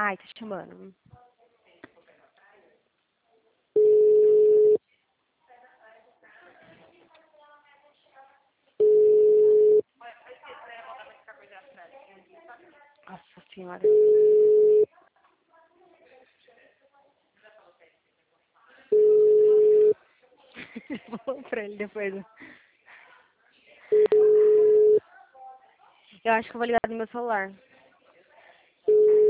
Ai, tá chamando. Nossa senhora. Vou pra ele depois. Eu acho que eu vou ligar no meu celular.